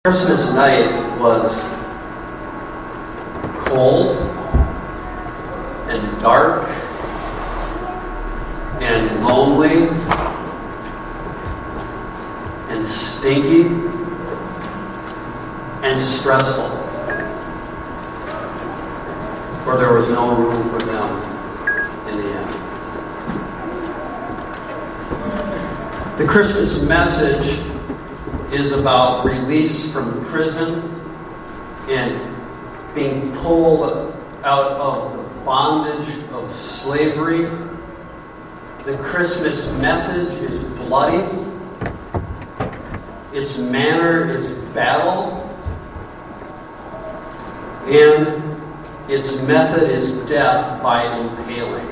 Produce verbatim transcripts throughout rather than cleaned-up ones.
Christmas night was cold and dark and lonely and stinky and stressful, for there was no room for them in the end. The Christmas message is about release from prison and being pulled out of the bondage of slavery. The Christmas message is bloody. Its manner is battle. And its method is death by impaling.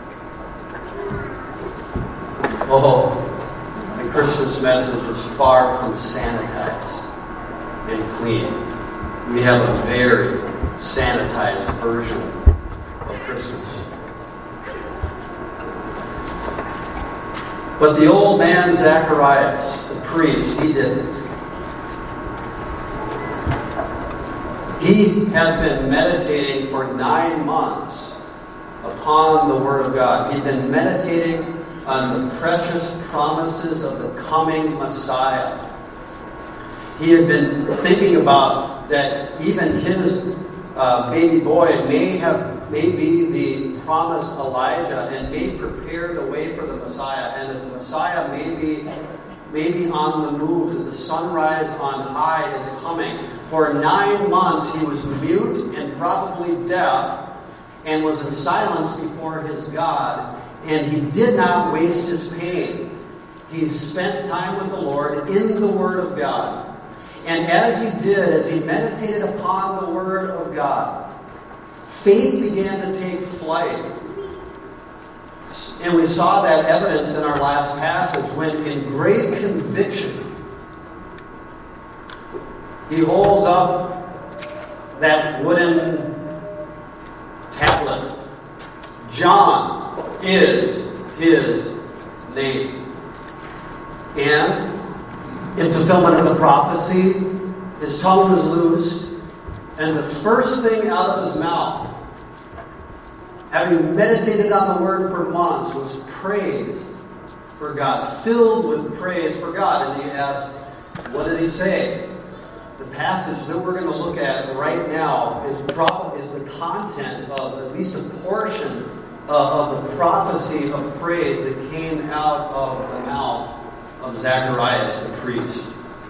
Oh, the Christmas message is far from sanitized and clean. We have a very sanitized version of Christmas. But the old man Zacharias, the priest, he didn't. He had been meditating for nine months upon the Word of God. He'd been meditating on the precious promises of the coming Messiah. He had been thinking about that even his uh, baby boy may have may be the promised Elijah and may prepare the way for the Messiah, and that the Messiah may be, may be on the move, that the sunrise on high is coming. For nine months he was mute and probably deaf and was in silence before his God. And he did not waste his pain. He spent time with the Lord in the Word of God. And as he did, as he meditated upon the Word of God, faith began to take flight. And we saw that evidence in our last passage when, in great conviction, he holds up that wooden tablet. John is his name. And in fulfillment of the prophecy, his tongue was loosed, and the first thing out of his mouth, having meditated on the Word for months, was praise for God, filled with praise for God. And you ask, what did he say? The passage that we're going to look at right now is, probably, is the content of at least a portion Uh, of the prophecy of praise that came out of the mouth of Zacharias the priest.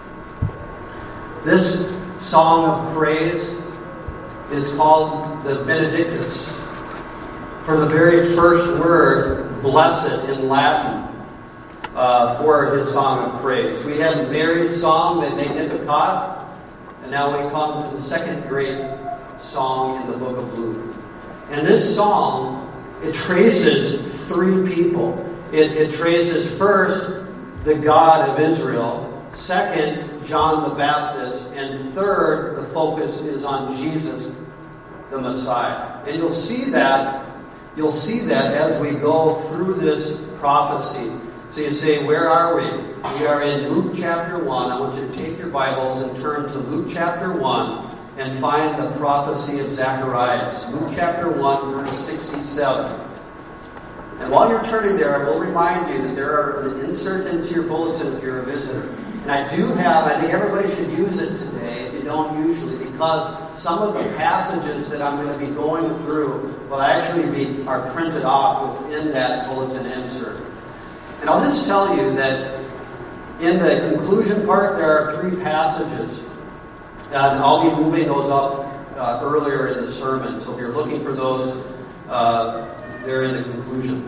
This song of praise is called the Benedictus, for the very first word, blessed in Latin, uh, for his song of praise. We have Mary's song, the Magnificat, and now we come to the second great song in the book of Luke. And this song, it traces three people. It, it traces first the God of Israel, second John the Baptist, and third the focus is on Jesus the Messiah. And you'll see that you'll see that as we go through this prophecy. So you say, where are we? We are in Luke chapter one. I want you to take your Bibles and turn to Luke chapter one. And find the prophecy of Zacharias. Luke chapter one, verse sixty-seven. And while you're turning there, I will remind you that there are an insert into your bulletin if you're a visitor. And I do have, I think everybody should use it today if you don't usually, because some of the passages that I'm going to be going through will actually be are printed off within that bulletin insert. And I'll just tell you that in the conclusion part, there are three passages. And I'll be moving those up uh, earlier in the sermon. So if you're looking for those, uh, they're in the conclusion.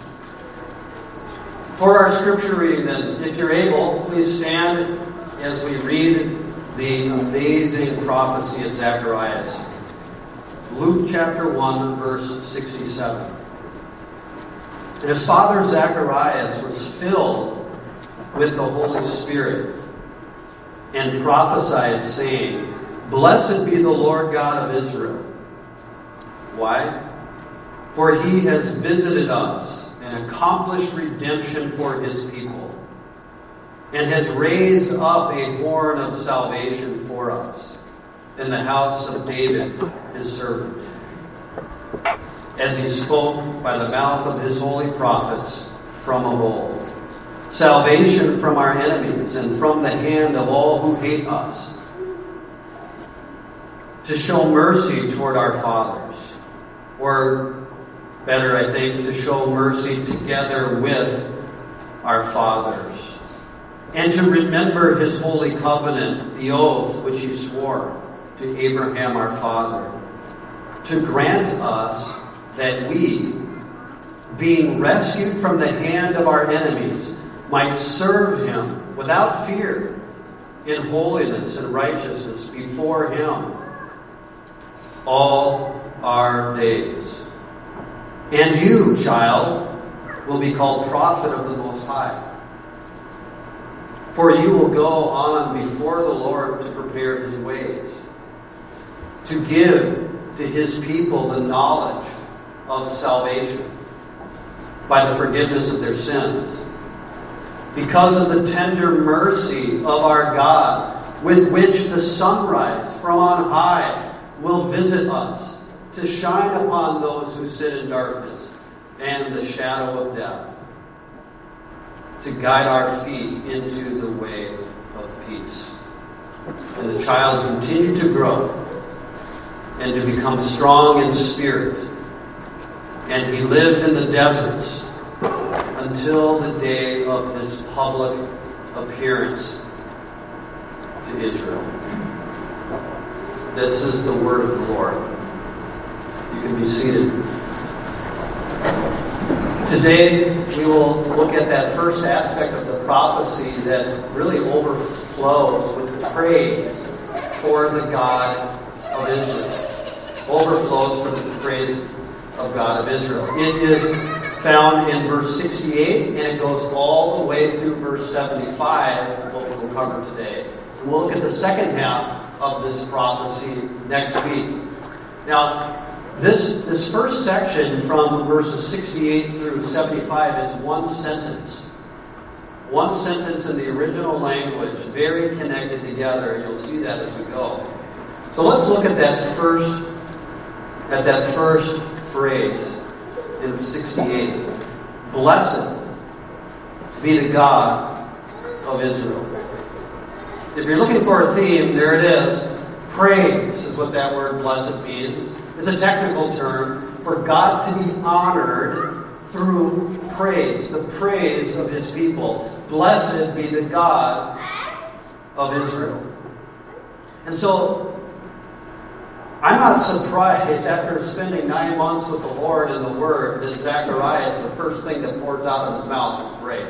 For our scripture reading then, if you're able, please stand as we read the amazing prophecy of Zacharias. Luke chapter one, verse sixty-seven. And his father Zacharias was filled with the Holy Spirit, and prophesied, saying, Blessed be the Lord God of Israel. Why? For he has visited us and accomplished redemption for his people, and has raised up a horn of salvation for for us in the house of David, his servant, as he spoke by the mouth of his holy prophets from of old. Salvation from our enemies and from the hand of all who hate us, to show mercy toward our fathers, or better, I think, to show mercy together with our fathers, and to remember his holy covenant, the oath which he swore to Abraham our father, to grant us that we, being rescued from the hand of our enemies, might serve him without fear in holiness and righteousness before him all our days. And you, child, will be called prophet of the Most High. For you will go on before the Lord to prepare his ways, to give to his people the knowledge of salvation by the forgiveness of their sins, because of the tender mercy of our God, with which the sunrise from on high will visit us, to shine upon those who sit in darkness and the shadow of death, to guide our feet into the way of peace. And the child continued to grow and to become strong in spirit, and he lived in the deserts until the day of his public appearance to Israel. This is the word of the Lord. You can be seated. Today, we will look at that first aspect of the prophecy that really overflows with praise for the God of Israel. Overflows for the praise of God of Israel. It is found in verse sixty-eight, and it goes all the way through verse seventy-five, what we'll cover today. And we'll look at the second half of this prophecy next week. Now, this, this first section from verses sixty-eight through seventy-five is one sentence. One sentence in the original language, very connected together, and you'll see that as we go. So let's look at that first, at that first phrase in sixty-eight. Blessed be the God of Israel. If you're looking for a theme, there it is. Praise is what that word blessed means. It's a technical term for God to be honored through praise, the praise of his people. Blessed be the God of Israel. And so, I'm not surprised after spending nine months with the Lord in the Word that Zacharias, the first thing that pours out of his mouth is praise.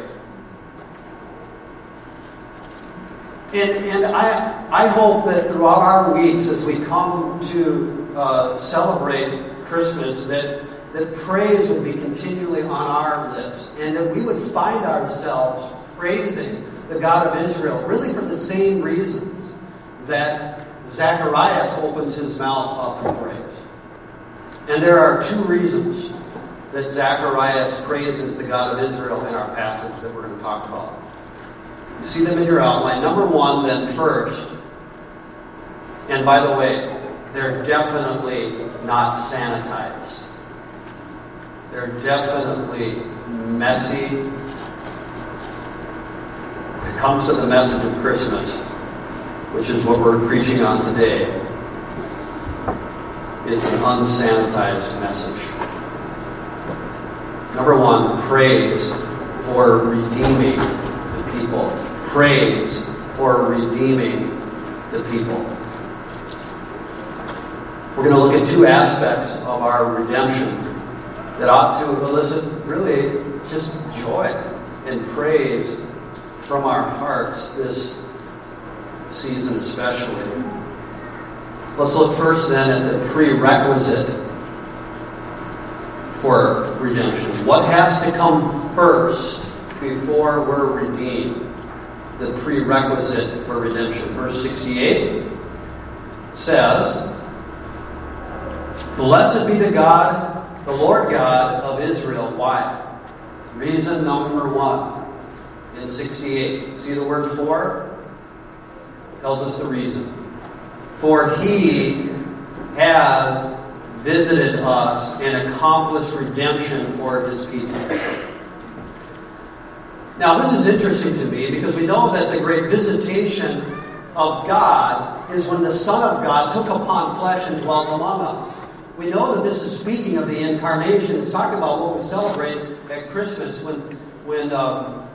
And, and I, I hope that throughout our weeks as we come to uh, celebrate Christmas, that, that praise would be continually on our lips, and that we would find ourselves praising the God of Israel, really for the same reasons that Zacharias opens his mouth up to praise. And there are two reasons that Zacharias praises the God of Israel in our passage that we're going to talk about. You see them in your outline. Number one, then first, and by the way, they're definitely not sanitized. They're definitely messy. When it comes to the message of Christmas, which is what we're preaching on today, it's an unsanitized message. Number one, praise for redeeming the people. Praise for redeeming the people. We're going to look at two aspects of our redemption that ought to elicit really just joy and praise from our hearts this season especially. Let's look first then at the prerequisite for redemption. What has to come first before we're redeemed? The prerequisite for redemption. Verse sixty-eight says, Blessed be the God, the Lord God of Israel. Why? Reason number one in sixty-eight. See the word for? It tells us the reason. For he has visited us and accomplished redemption for his people. Now, this is interesting to me because we know that the great visitation of God is when the Son of God took upon flesh and dwelt among us. We know that this is speaking of the incarnation. It's talking about what we celebrate at Christmas when, when um,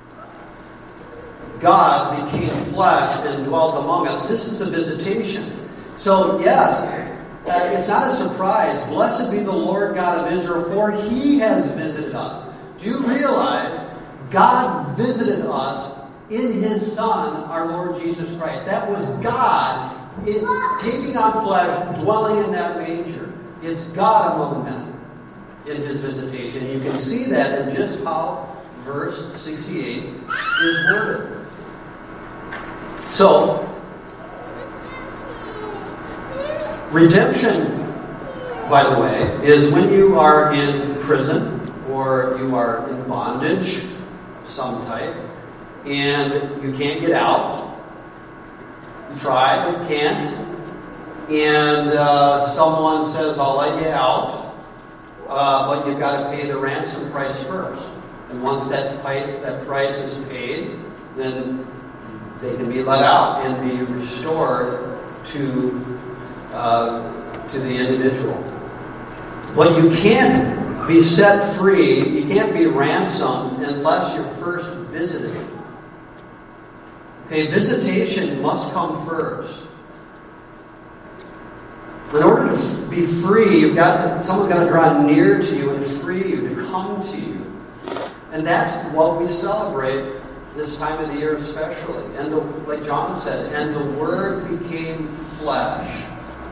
God became flesh and dwelt among us. This is the visitation. So, yes, uh, it's not a surprise. Blessed be the Lord God of Israel, for he has visited us. Do you realize God visited us in his Son, our Lord Jesus Christ? That was God in, taking on flesh, dwelling in that manger. It's God among men in his visitation. You can see that in just how verse sixty-eight is worded. So, redemption, by the way, is when you are in prison or you are in bondage of some type and you can't get out. You try, but can't. And uh, someone says, I'll let you out, uh, but you've got to pay the ransom price first. And once that, that price is paid, then they can be let out and be restored to uh, to the individual. But you can't be set free, you can't be ransomed unless you're first visited. Okay, visitation must come first. In order to be free, you've got to, someone's got to draw near to you and free you, to come to you. And that's what we celebrate this time of the year especially. And the, like John said, and the Word became flesh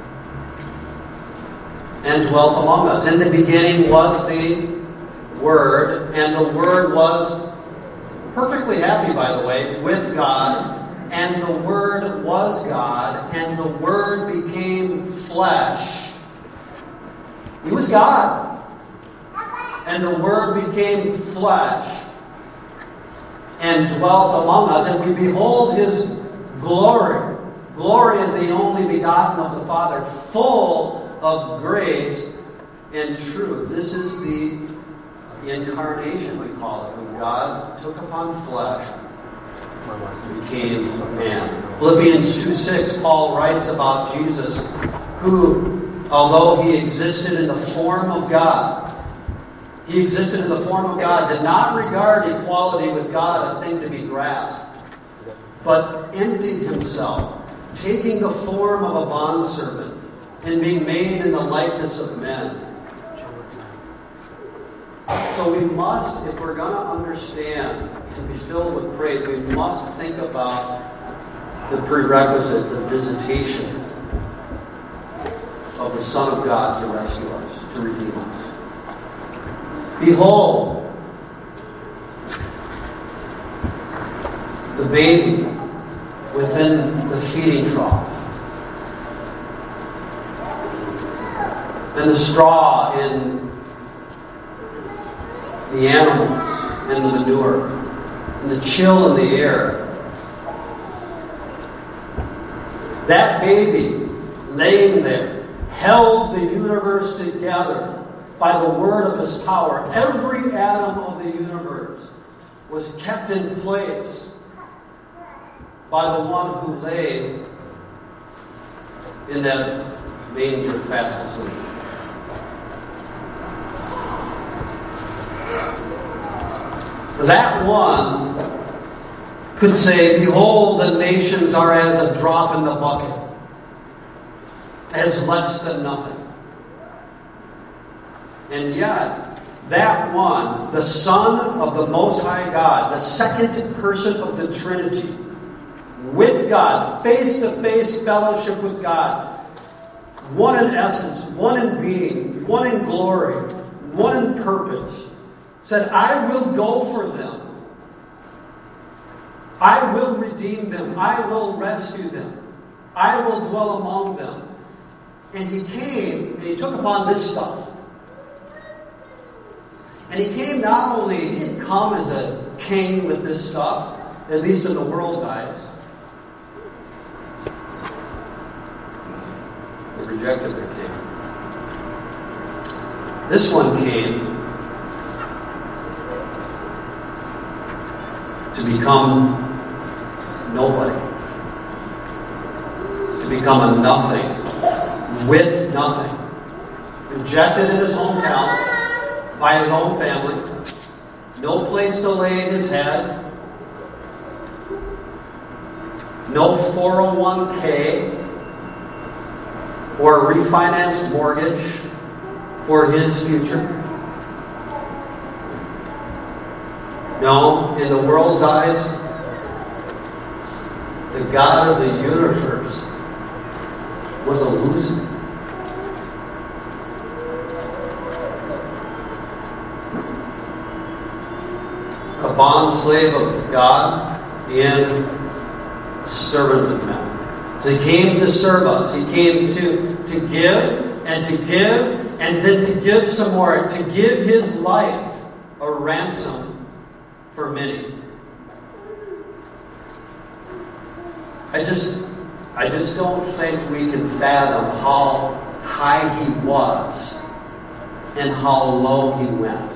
and dwelt among us. In the beginning was the Word, and the Word was perfectly happy, by the way, with God. And the Word was God, and the Word became flesh. He was God. And the Word became flesh and dwelt among us. And we behold his glory. Glory is the only begotten of the Father, full of grace and truth. This is the incarnation, we call it, when God took upon flesh, became man. Philippians two six, Paul writes about Jesus, who, although he existed in the form of God, he existed in the form of God, did not regard equality with God a thing to be grasped, but emptied himself, taking the form of a bondservant, and being made in the likeness of men. So we must, if we're going to understand and be filled with praise, we must think about the prerequisite, the visitation of the Son of God to rescue us, to redeem us. Behold, the baby within the feeding trough, and the straw in the animals and the manure, and the chill in the air. That baby laying there held the universe together by the word of his power. Every atom of the universe was kept in place by the one who lay in that manger fast asleep. That one could say, behold, the nations are as a drop in the bucket, as less than nothing. And yet, that one, the Son of the Most High God, the second person of the Trinity, with God, face-to-face fellowship with God, one in essence, one in being, one in glory, one in purpose, said, I will go for them. I will redeem them. I will rescue them. I will dwell among them. And he came, and he took upon this stuff. And he came not only, he didn't come as a king with this stuff, at least in the world's eyes. rejected their king. This one came to become nobody, to become a nothing, with nothing. Rejected in his hometown by his own family, no place to lay his head, no four oh one k or a refinanced mortgage for his future. No, in the world's eyes, the God of the universe was a loser. A bond slave of God and a servant of men. So he came to serve us. He came to, to give and to give and then to give some more. To give his life a ransom for many. I just, I just don't think we can fathom how high he was and how low he went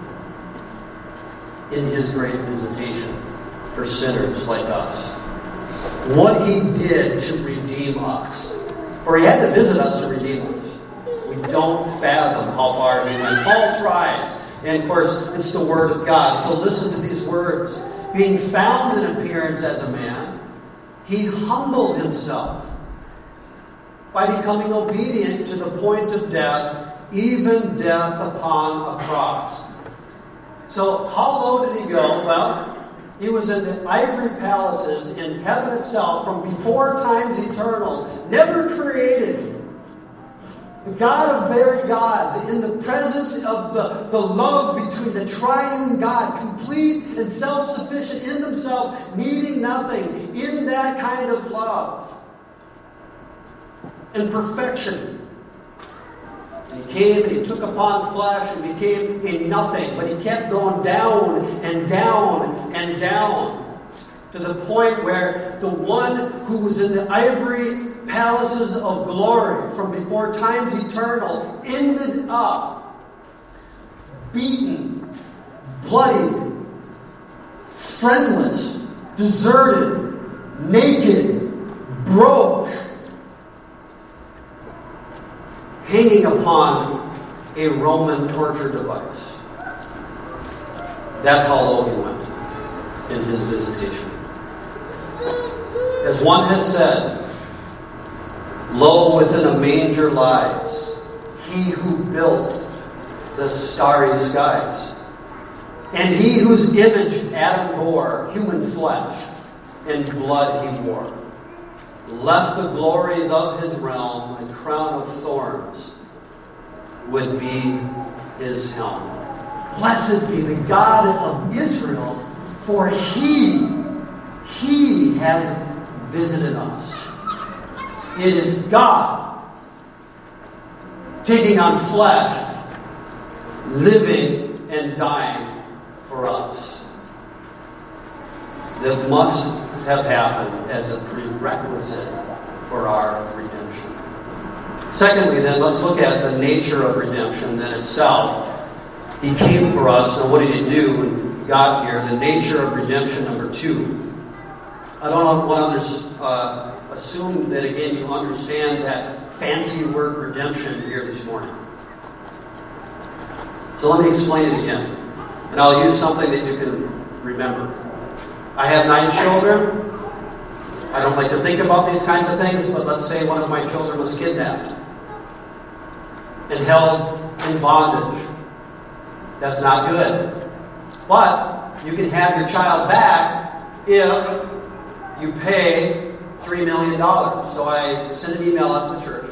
in his great visitation for sinners like us. What he did to redeem us. For he had to visit us to redeem us. We don't fathom how far he went. Paul tries. And of course, it's the Word of God. So listen to these words. Being found in appearance as a man, he humbled himself by becoming obedient to the point of death, even death upon a cross. So how low did he go? Well, he was in the ivory palaces in heaven itself from before times eternal, never created. The God of very gods, in the presence of the, the love between the triune God, complete and self-sufficient in himself, needing nothing, in that kind of love and perfection. He came and he took upon flesh and became a nothing, but he kept going down and down and down to the point where the one who was in the ivory palaces of glory from before times eternal ended up beaten, bloodied, friendless, deserted, naked, broke, hanging upon a Roman torture device. That's how low he went in his visitation. As one has said, lo, within a manger lies he who built the starry skies, and he whose image Adam bore, human flesh, and blood he wore. Left the glories of his realm, a crown of thorns would be his helm. Blessed be the God of Israel, for he, he has visited us. It is God taking on flesh, living and dying for us. That must have happened as a prerequisite for our redemption. Secondly, then, let's look at the nature of redemption in itself. He came for us. Now, what did he do when he got here? The nature of redemption, number two. I don't want to uh, assume that, again, you understand that fancy word redemption here this morning. So let me explain it again. And I'll use something that you can remember. I have nine children. I don't like to think about these kinds of things, but let's say one of my children was kidnapped and held in bondage. That's not good. But you can have your child back if you pay three million dollars. So I sent an email out to the church.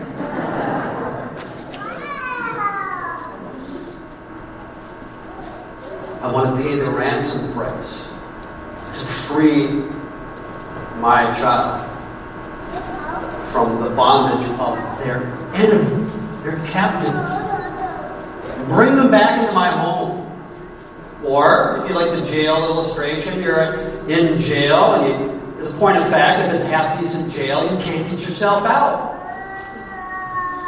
I want to pay the ransom price to free my child from the bondage of their enemy, their captive. Bring them back into my home. Or, if you like the jail illustration, you're in jail, and you, as a point of fact, if it's a half-decent jail, you can't get yourself out.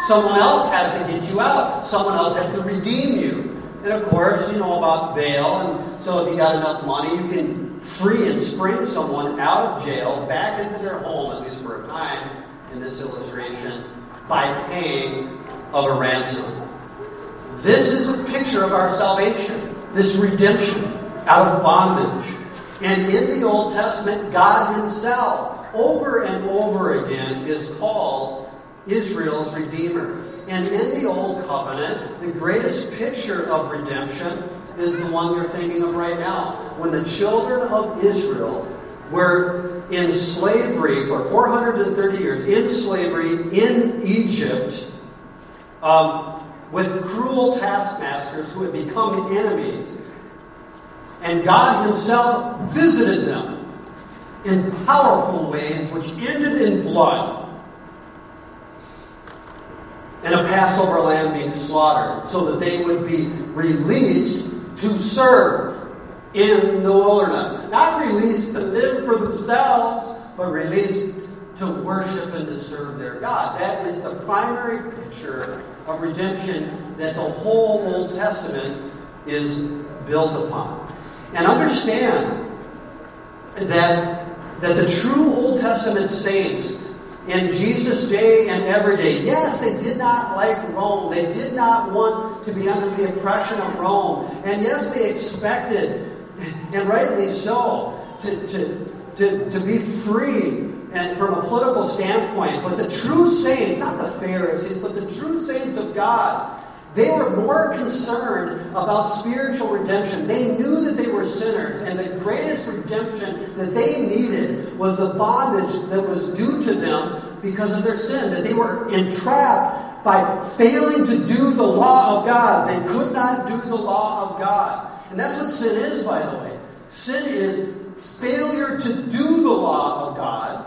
Someone else has to get you out. Someone else has to redeem you. And of course, you know about bail. And so if you got enough money, you can free and spring someone out of jail back into their home, at least for a time, in this illustration, by paying of a ransom. This is a picture of our salvation, this redemption out of bondage. And in the Old Testament, God himself, over and over again, is called Israel's Redeemer. And in the Old Covenant, the greatest picture of redemption is the one you're thinking of right now. When the children of Israel were in slavery for four hundred thirty years, in slavery in Egypt, um, with cruel taskmasters who had become enemies. And God himself visited them in powerful ways which ended in blood. And a Passover lamb being slaughtered so that they would be released to serve in the wilderness. Not released to live for themselves, but released to worship and to serve their God. That is the primary picture of redemption that the whole Old Testament is built upon. And understand that, that the true Old Testament saints in Jesus' day and every day, yes, they did not like Rome. They did not want to be under the oppression of Rome. And yes, they expected, and rightly so, to, to, to, to be free and from a political standpoint. But the true saints, not the Pharisees, but the true saints of God, they were more concerned about spiritual redemption. They knew that they were sinners, and the greatest redemption that they needed was the bondage that was due to them because of their sin, that they were entrapped by failing to do the law of God. They could not do the law of God. And that's what sin is, by the way. Sin is failure to do the law of God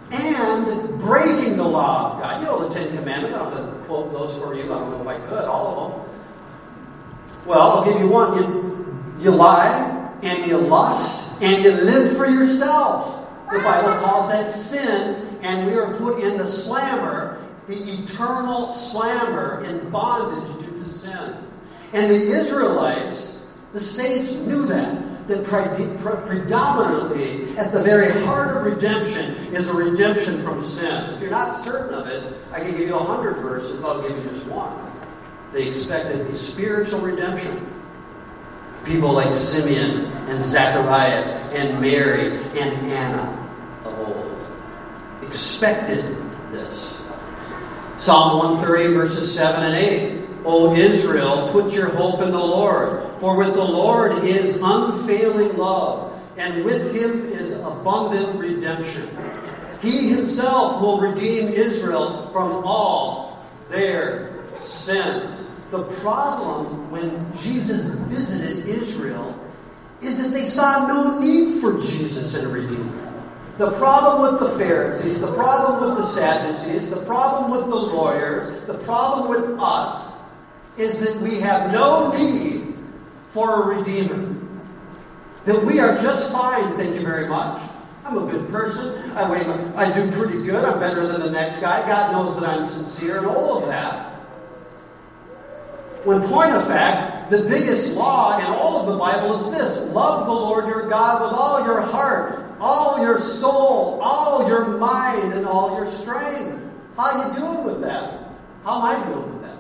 and breaking the law of God. You know the Ten Commandments. I don't have to quote those for you. I don't know if I could, all of them. Well, I'll give you one. You, you lie, and you lust, and you live for yourself. The Bible calls that sin, and we are put in the slammer, the eternal slammer in bondage due to sin. And the Israelites, the saints, knew that. That predominantly, at the very heart of redemption, is a redemption from sin. If you're not certain of it, I can give you a hundred verses, but I'll give you just one. They expected the spiritual redemption. People like Simeon and Zacharias and Mary and Anna of old expected this. Psalm one thirty, verses seven and eight. O Israel, put your hope in the Lord, for with the Lord is unfailing love, and with him is abundant redemption. He himself will redeem Israel from all their sins. The problem when Jesus visited Israel is that they saw no need for Jesus and a Redeemer. The problem with the Pharisees, the problem with the Sadducees, the problem with the lawyers, the problem with us, is that we have no need for a Redeemer. That we are just fine, thank you very much. I'm a good person. I, wait, I do pretty good. I'm better than the next guy. God knows that I'm sincere and all of that. When point of fact, the biggest law in all of the Bible is this. Love the Lord your God with all your heart, all your soul, all your mind, and all your strength. How are you doing with that? How am I doing with that?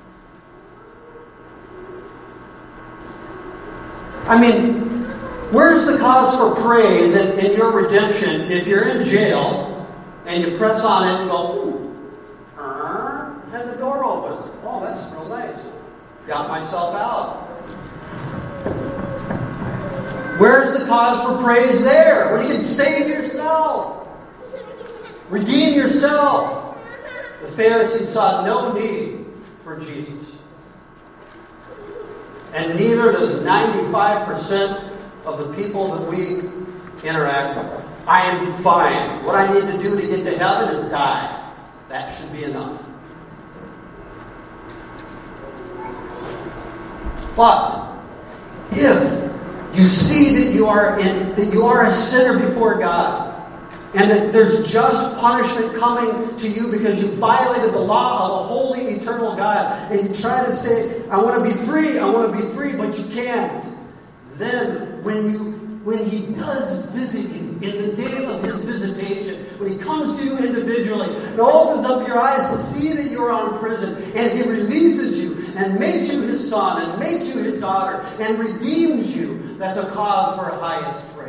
I mean, where's the cause for praise in, in your redemption if you're in jail and you press on it and go, ooh, uh, and the door opens. Oh, that's real nice. Got myself out. Where's the cause for praise there? When you can save yourself. Redeem yourself. The Pharisees saw no need for Jesus. And neither does ninety-five percent of the people that we interact with. I am fine. What I need to do to get to heaven is die. That should be enough. But if you see that you are in, that you are a sinner before God, And that there's just punishment coming to you because you violated the law of a holy, eternal God. And you try to say, I want to be free, I want to be free, but you can't. Then, when you when He does visit you in the day of His visitation, when He comes to you individually and opens up your eyes to see that you're on prison, and He releases you and makes you His son and makes you His daughter and redeems you, that's a cause for highest praise.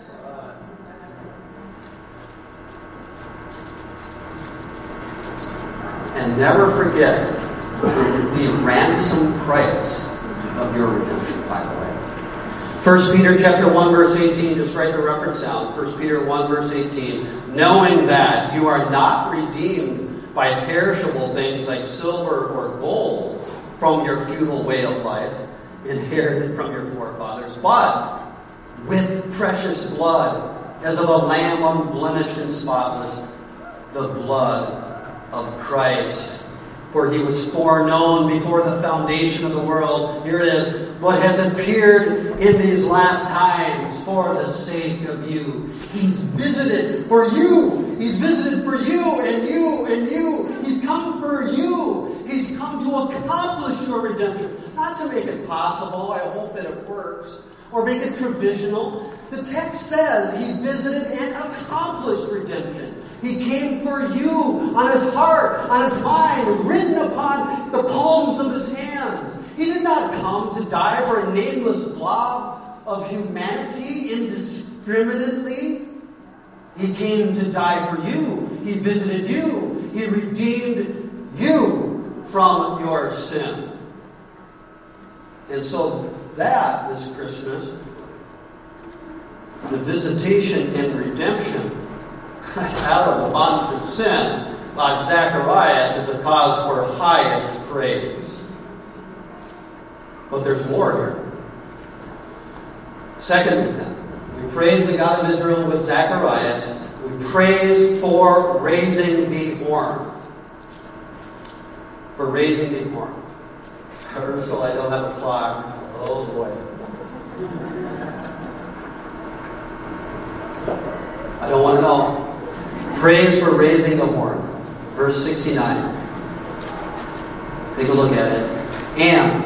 And never forget the ransom price of your redemption, by the way. First Peter chapter one, verse eighteen, just write the reference down. First Peter one, verse eighteen. Knowing that you are not redeemed by perishable things like silver or gold from your futile way of life, inherited from your forefathers, but with precious blood, as of a lamb unblemished and spotless, the blood of Christ. For He was foreknown before the foundation of the world. Here it is. But has appeared in these last times for the sake of you. He's visited for you. He's visited for you and you and you. He's come for you. He's come to accomplish your redemption. Not to make it possible. I hope that it works. Or make it provisional. The text says He visited and accomplished redemption. He came for you, on His heart, on His mind, written upon the palms of His hands. He did not come to die for a nameless blob of humanity indiscriminately. He came to die for you. He visited you. He redeemed you from your sin. And so that, this Christmas, the visitation and redemption out of the bondage of sin, like Zacharias, is a cause for highest praise. But there's more here. Secondly, then, we praise the God of Israel with Zacharias. We praise for raising the horn. For raising the horn. Rehearsal, I don't have a clock. Oh boy. I don't want to know. Praise for raising the horn. Verse sixty-nine. Take a look at it. And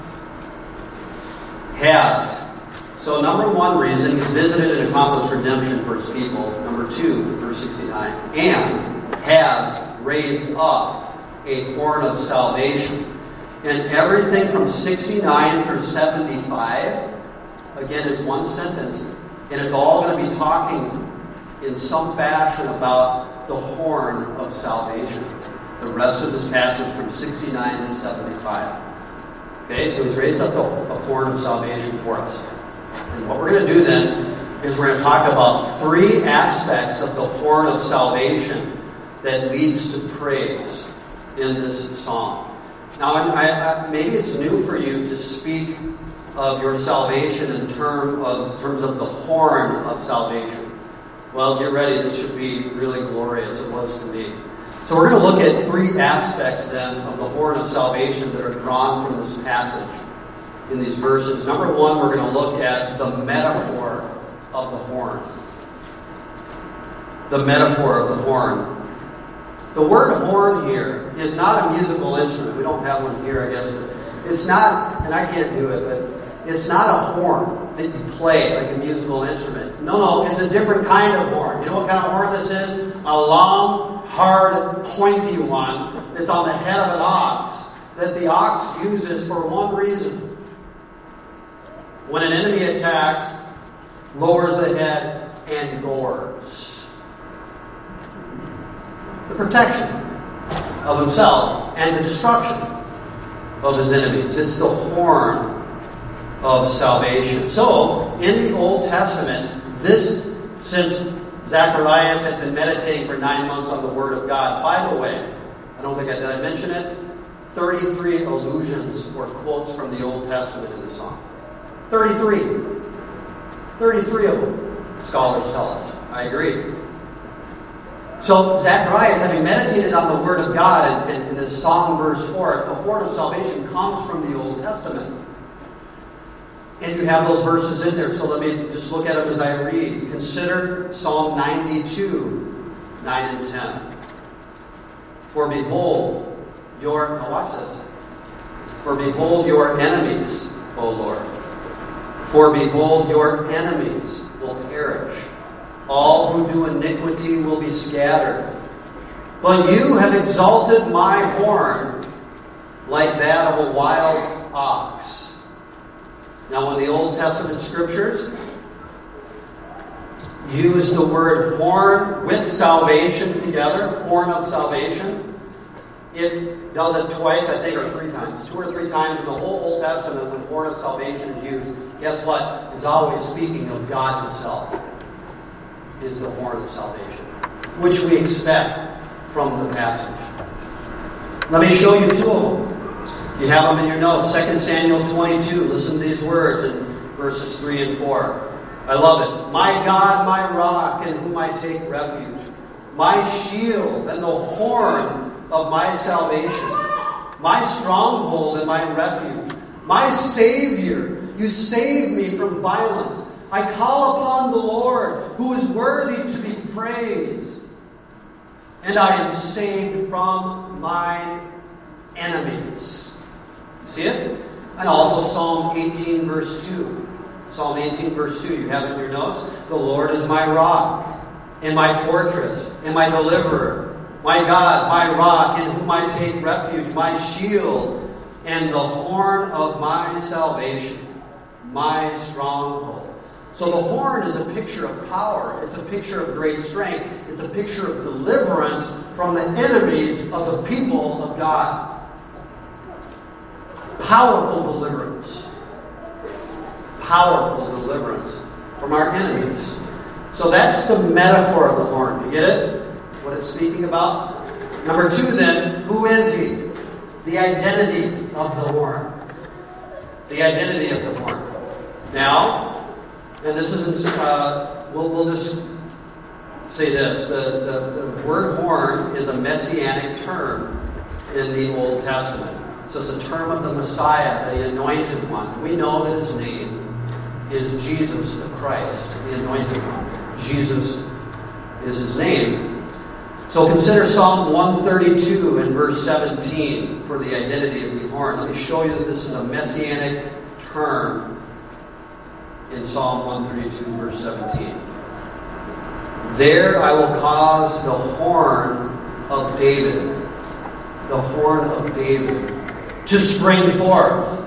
has. So number one reason, He's visited and accomplished redemption for His people. Number two, verse sixty-nine. And has raised up a horn of salvation. And everything from sixty-nine through seventy-five, again, is one sentence. And it's all going to be talking in some fashion about the horn of salvation. The rest of this passage from sixty-nine to seventy-five. Okay, so He's raised up a, a horn of salvation for us. And what we're going to do then is we're going to talk about three aspects of the horn of salvation that leads to praise in this psalm. Now, I, I, maybe it's new for you to speak of your salvation in term of, terms of the horn of salvation. Well, get ready. This should be really glorious. It was to me. So we're going to look at three aspects then of the horn of salvation that are drawn from this passage in these verses. Number one, we're going to look at the metaphor of the horn. The metaphor of the horn. The word horn here is not a musical instrument. We don't have one here, I guess. It's not, and I can't do it, but it's not a horn that you play like a musical instrument. No, no, it's a different kind of horn. You know what kind of horn this is? A long, hard, pointy one that's on the head of an ox that the ox uses for one reason. When an enemy attacks, lowers the head and gores. The protection of himself and the destruction of his enemies. It's the horn of salvation. So, in the Old Testament, this, since Zacharias had been meditating for nine months on the Word of God, by the way, I don't think I did I mention it, thirty-three allusions or quotes from the Old Testament in the song. thirty-three. thirty-three of them, scholars tell us. I agree. So Zacharias, having meditated on the Word of God, and in this Psalm verse four, the horn of salvation comes from the Old Testament. And you have those verses in there, so let me just look at them as I read. Consider Psalm ninety-two, nine and ten. For behold, your, now watch this. For behold your enemies, O Lord. For behold your enemies will perish. All who do iniquity will be scattered. But you have exalted my horn like that of a wild ox. Now, when the Old Testament scriptures use the word horn with salvation together, horn of salvation, it does it twice, I think, or three times. Two or three times in the whole Old Testament when horn of salvation is used. Guess what? It's always speaking of God Himself. Is the horn of salvation, which we expect from the passage. Let me show you two of them. You have them in your notes. Second Samuel twenty-two. Listen to these words in verses three and four. I love it. My God, my rock, in whom I take refuge. My shield and the horn of my salvation. My stronghold and my refuge. My Savior. You save me from violence. I call upon the Lord, who is worthy to be praised. And I am saved from my enemies. See it? And also Psalm eighteen, verse two. Psalm eighteen, verse two. You have it in your notes. The Lord is my rock, and my fortress, and my deliverer. My God, my rock, in whom I take refuge. My shield, and the horn of my salvation. My stronghold. So the horn is a picture of power. It's a picture of great strength. It's a picture of deliverance from the enemies of the people of God. Powerful deliverance. Powerful deliverance from our enemies. So that's the metaphor of the horn. You get it? What it's speaking about? Number two then, who is He? The identity of the horn. The identity of the horn. Now, and this isn't, uh, we'll, we'll just say this. The, the, the word horn is a messianic term in the Old Testament. So it's a term of the Messiah, the Anointed One. We know that His name is Jesus the Christ, the Anointed One. Jesus is His name. So consider Psalm one thirty-two and verse seventeen for the identity of the horn. Let me show you that this is a messianic term in Psalm one thirty-two, verse seventeen. There I will cause the horn of David, the horn of David, to spring forth.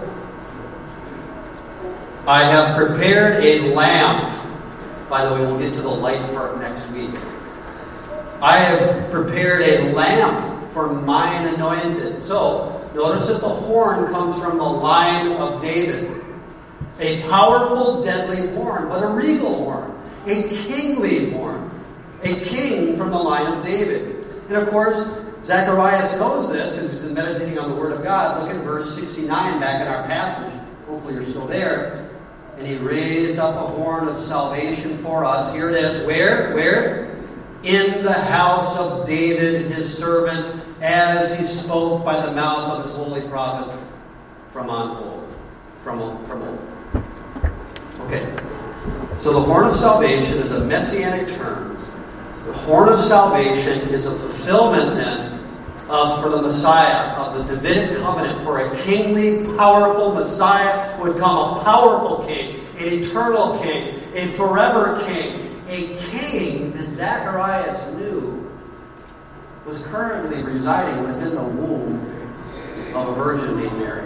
I have prepared a lamp. By the way, we'll get to the light part next week. I have prepared a lamp for mine anointed. So, notice that the horn comes from the line of David. A powerful, deadly horn, but a regal horn. A kingly horn. A king from the line of David. And of course, Zacharias knows this, who's been meditating on the Word of God. Look at verse sixty-nine back in our passage. Hopefully you're still there. And He raised up a horn of salvation for us. Here it is. Where? Where? In the house of David, His servant, as He spoke by the mouth of His holy prophets from on old. From, from old. Okay. So the horn of salvation is a messianic term. The horn of salvation is a fulfillment then of, for the Messiah, of the Davidic covenant, for a kingly, powerful Messiah who would come, a powerful king, an eternal king, a forever king, a king that Zacharias knew was currently residing within the womb of a virgin named Mary.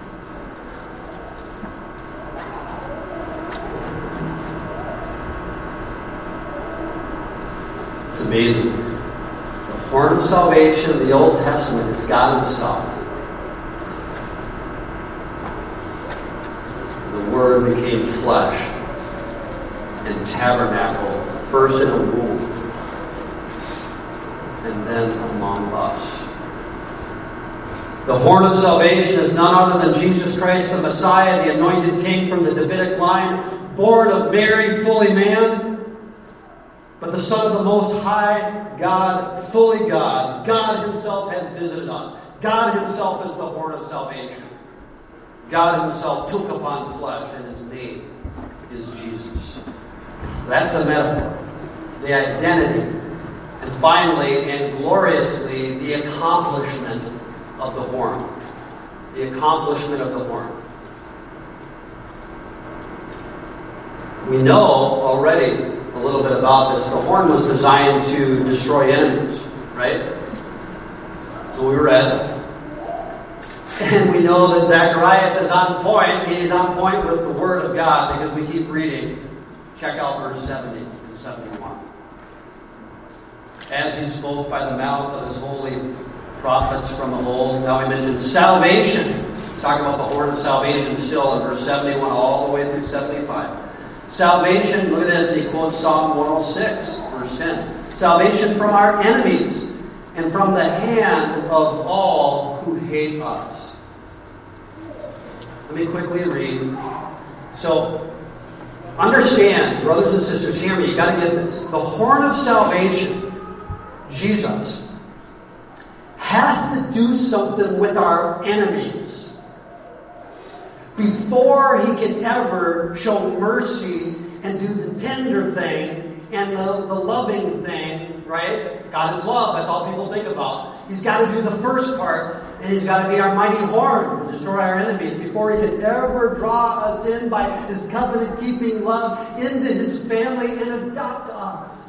It's amazing. The horn of salvation of the Old Testament is God Himself. The Word became flesh and tabernacled, first in a womb, and then among us. The horn of salvation is none other than Jesus Christ, the Messiah, the anointed King from the Davidic line, born of Mary, fully man, but the Son of the Most High God, fully God. God Himself has visited us. God Himself is the horn of salvation. God himself took upon flesh, and his name is Jesus. That's the metaphor, the identity, and finally and gloriously, the accomplishment of the horn. The accomplishment of the horn. We know already a little bit about this. The horn was designed to destroy enemies, right? So we read. And we know that Zacharias is on point. He's on point with the Word of God because we keep reading. Check out verse seventy and seventy-one. As he spoke by the mouth of his holy prophets from of old. Now he mentions salvation. He's talking about the horn of salvation still in verse seventy-one all the way through seventy-five. Salvation, look at this, he quotes Psalm one oh six, verse ten. Salvation from our enemies and from the hand of all who hate us. Let me quickly read. So, understand, brothers and sisters, hear me, you got to get this. The horn of salvation, Jesus, has to do something with our enemies before he can ever show mercy and do the tender thing and the, the loving thing, right? God is love, that's all people think about. He's got to do the first part, and he's got to be our mighty horn to destroy our enemies before he can ever draw us in by his covenant-keeping love into his family and adopt us.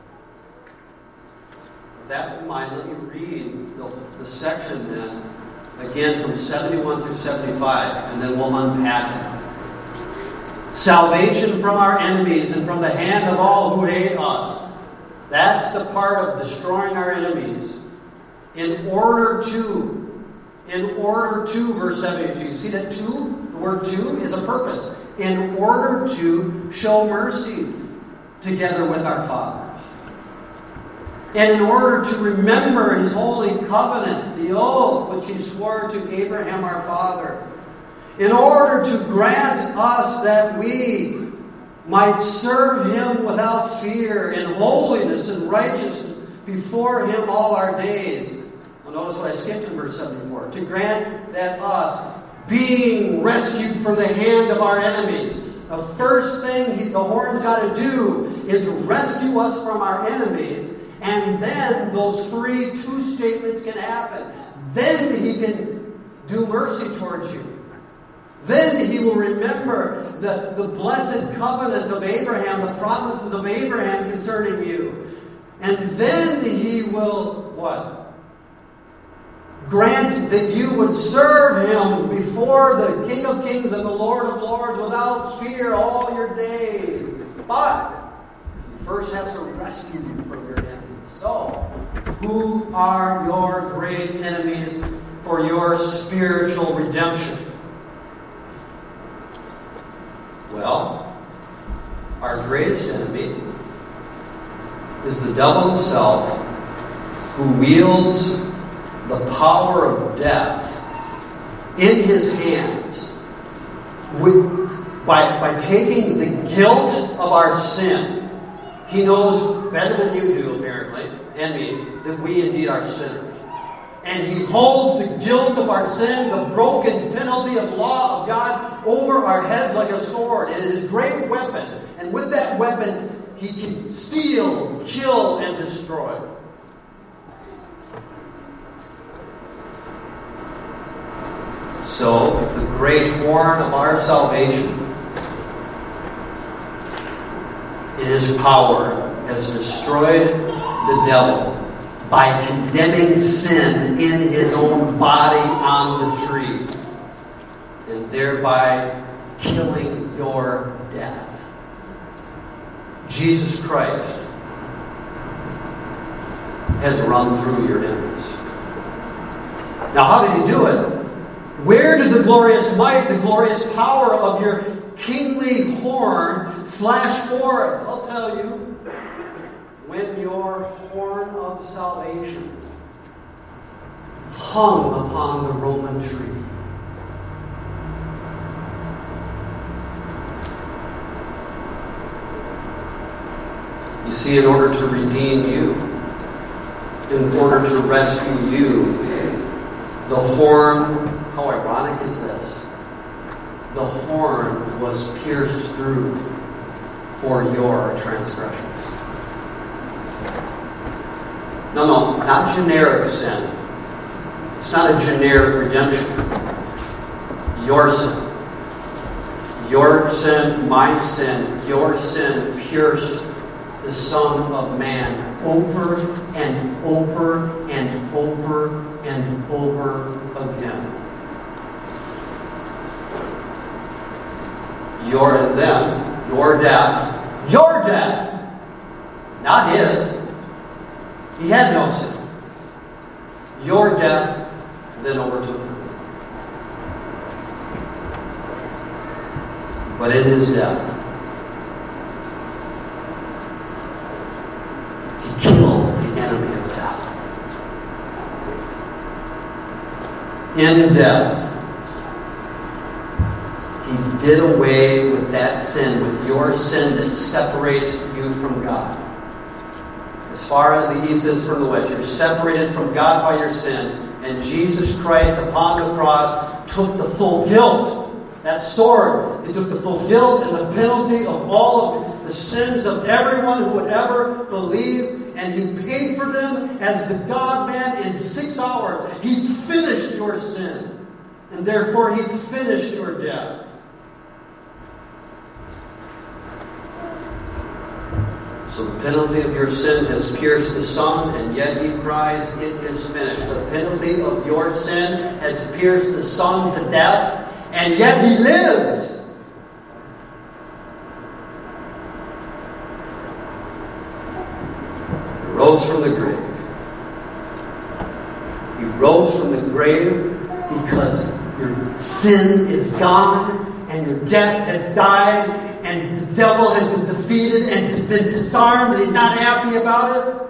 With that in mind, let me read the, the section then, again from seventy-one through seventy-five, and then we'll unpack it. Salvation from our enemies and from the hand of all who hate us. That's the part of destroying our enemies. In order to, in order to, verse seventy-two. You see that to? The word to is a purpose. In order to show mercy together with our fathers. And in order to remember his holy covenant, the oath which he swore to Abraham our father. In order to grant us that we might serve him without fear in holiness and righteousness before him all our days. Well, notice what I skipped in verse seventy-four. To grant that us, being rescued from the hand of our enemies. The first thing he, the horn's got to do is rescue us from our enemies. And then those three two statements can happen. Then he can do mercy towards you. Then he will remember the, the blessed covenant of Abraham, the promises of Abraham concerning you. And then he will, what? Grant that you would serve him before the King of Kings and the Lord of Lords without fear all your days. But you first have to rescue you from your enemies. So, who are your great enemies for your spiritual redemption? Well, our greatest enemy is the devil himself, who wields the power of death in his hands with, by, by taking the guilt of our sin. He knows better than you do, apparently, and me, that we indeed are sinners. And he holds the guilt of our sin, the broken penalty of law of God, over our heads like a sword. It is his great weapon. And with that weapon, he can steal, kill, and destroy. So, the great horn of our salvation, in his power, has destroyed the devil by condemning sin in his own body on the tree, and thereby killing your death. Jesus Christ has run through your enemies. Now, how did he do it? Where did the glorious might, the glorious power of your kingly horn flash forth? I'll tell you. When your horn of salvation hung upon the Roman tree. You see, in order to redeem you, in order to rescue you, the horn, how ironic is this? the horn was pierced through for your transgressions. No, no, not generic sin. It's not a generic redemption. Your sin. Your sin, my sin, your sin pierced the Son of Man over and over and over and over again. Your and them, your death, your death, not his. He had no sin. Your death then overtook him. But in his death, he killed the enemy of death. In death, he did away with that sin, with your sin that separates you from God. As far as the east is from the west, you're separated from God by your sin. And Jesus Christ upon the cross took the full guilt. That sword, he took the full guilt and the penalty of all of the sins of everyone who would ever believe. And he paid for them as the God-man in six hours. He finished your sin. And therefore he finished your death. So the penalty of your sin has pierced the Son, and yet he cries, it is finished. The penalty of your sin has pierced the Son to death, and yet he lives. He rose from the grave. He rose from the grave because your sin is gone, and your death has died, and the devil has been defeated and been disarmed, and he's not happy about it.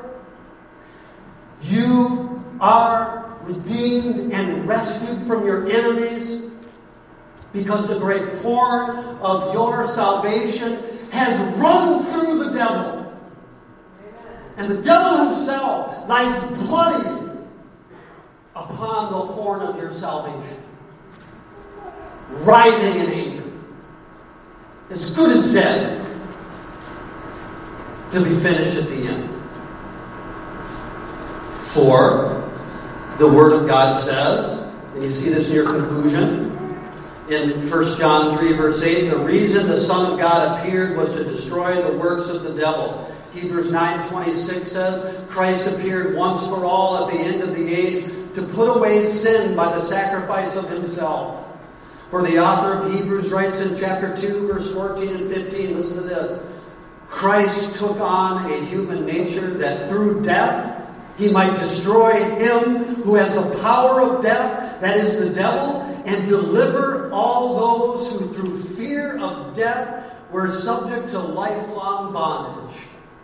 You are redeemed and rescued from your enemies because the great horn of your salvation has run through the devil. And the devil himself lies bloody upon the horn of your salvation, writhing in anger, as good as dead, to be finished at the end. For the Word of God says, and you see this in your conclusion, in First John three, verse eight, the reason the Son of God appeared was to destroy the works of the devil. Hebrews nine twenty-six says, Christ appeared once for all at the end of the age to put away sin by the sacrifice of himself. For the author of Hebrews writes in chapter two, verse fourteen and fifteen, listen to this. Christ took on a human nature that through death he might destroy him who has the power of death, that is the devil, and deliver all those who through fear of death were subject to lifelong bondage.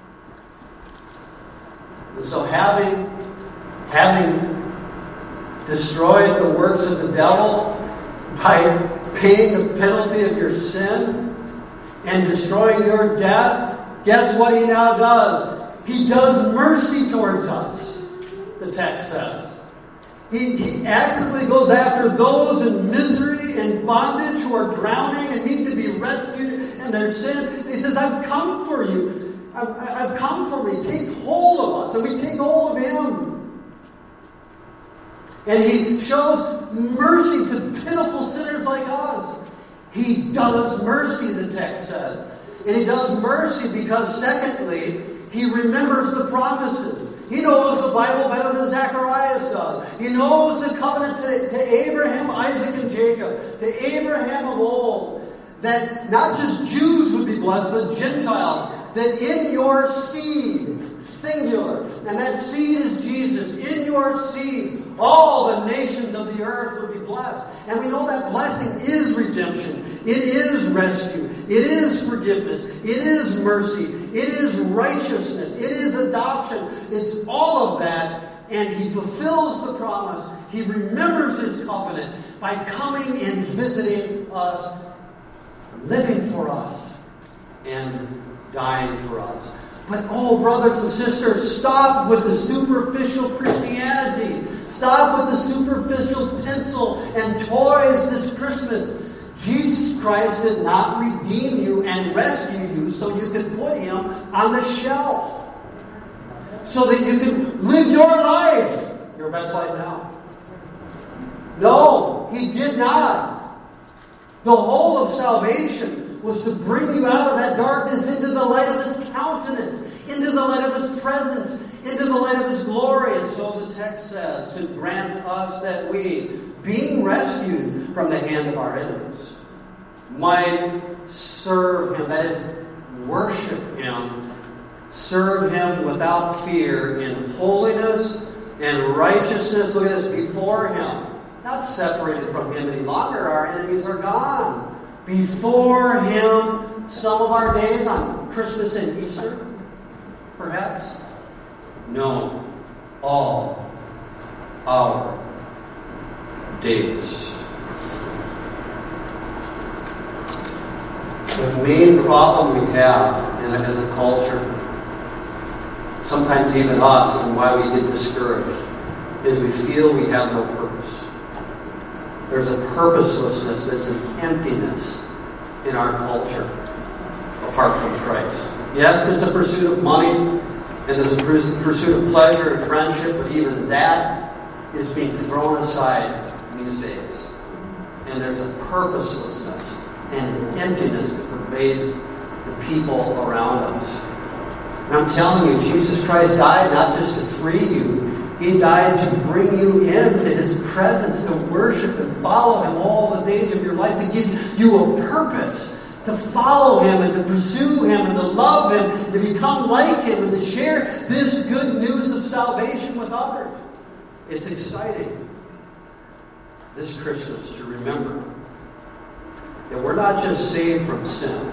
And so having, having destroyed the works of the devil, by paying the penalty of your sin and destroying your death, guess what he now does? He does mercy towards us, the text says. He, he actively goes after those in misery and bondage who are drowning and need to be rescued in their sin. And he says, I've come for you. I've, I've come for you. He takes hold of us, and we take hold of him. And he shows mercy to pitiful sinners like us. He does mercy, the text says. And he does mercy because, secondly, he remembers the promises. He knows the Bible better than Zacharias does. He knows the covenant to, to Abraham, Isaac, and Jacob, to Abraham of old, that not just Jews would be blessed, but Gentiles. That in your seed, singular, and that seed is Jesus, in your seed, all the nations of the earth would be blessed. And we know that blessing is redemption. It is rescue. It is forgiveness. It is mercy. It is righteousness. It is adoption. It's all of that. And he fulfills the promise. He remembers his covenant by coming and visiting us, living for us, and dying for us. But oh, brothers and sisters, stop with the superficial Christianity. Stop with the superficial tinsel and toys this Christmas. Jesus Christ did not redeem you and rescue you so you could put him on the shelf. So that you could live your life, your best life now. No, he did not. The whole of salvation was to bring you out of that darkness into the light of his countenance, into the light of his presence, into the light of his glory. And so the text says, to grant us that we, being rescued from the hand of our enemies, might serve him, that is, worship him, serve him without fear in holiness and righteousness, look at this, before him. Not separated from him any longer. Our enemies are gone. Before him, some of our days on Christmas and Easter, perhaps. No, all our days. The main problem we have in, as a culture, sometimes even us, and why we get discouraged, is we feel we have no purpose. There's a purposelessness, there's an emptiness in our culture apart from Christ. Yes, there's a pursuit of money, and there's a pursuit of pleasure and friendship, but even that is being thrown aside these days. And there's a purposelessness and an emptiness that pervades the people around us. And I'm telling you, Jesus Christ died not just to free you, he died to bring you into his presence, to worship and follow him all the days of your life, to give you a purpose, to follow him and to pursue him and to love him, to become like him and to share this good news of salvation with others. It's exciting this Christmas to remember that we're not just saved from sin.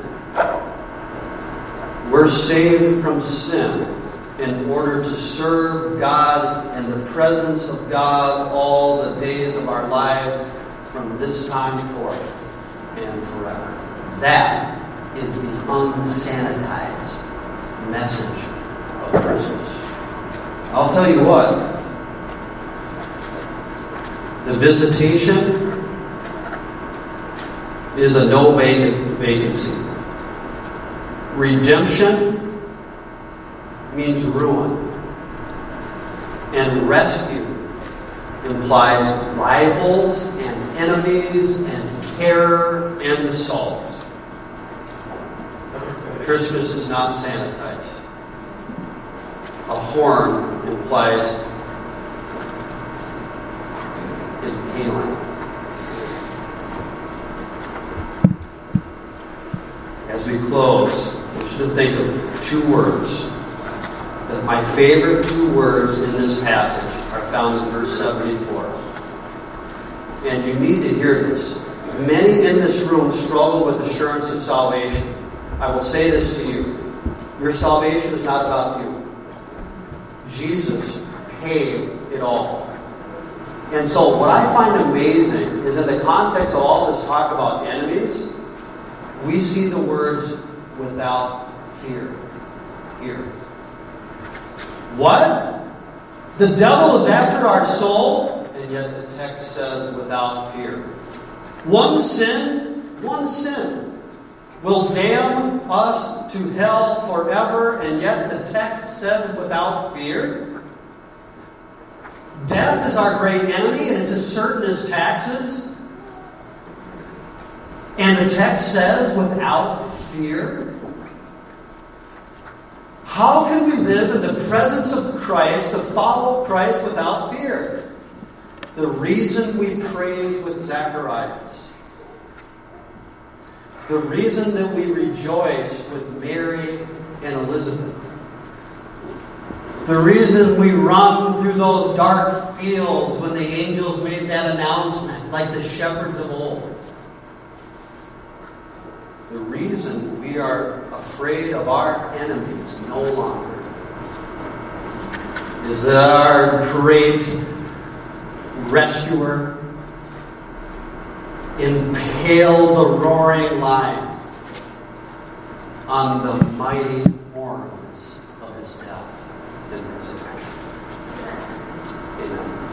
We're saved from sin in order to serve God in the presence of God all the days of our lives from this time forth and forever. That is the unsanitized message of Christmas. I'll tell you what, the visitation is a no vacancy. Redemption means ruin. And rescue implies rivals and enemies and terror and assault. Christmas is not sanitized. A horn implies healing. As we close, I want you to think of two words. My favorite two words in this passage are found in verse seventy-four. And you need to hear this. Many in this room struggle with assurance of salvation. I will say this to you. Your salvation is not about you. Jesus paid it all. And so what I find amazing is in the context of all this talk about enemies, we see the words without fear here. What? The devil is after our soul, and yet the text says without fear. One sin, one sin will damn us to hell forever, and yet the text says without fear. Death is our great enemy, and it's as certain as taxes. And the text says without fear. How can we live in the presence of Christ, to follow Christ without fear? The reason we praise with Zacharias. The reason that we rejoice with Mary and Elizabeth. The reason we run through those dark fields when the angels made that announcement, like the shepherds of old. The reason we are afraid of our enemies no longer is that our great rescuer impaled the roaring lion on the mighty horn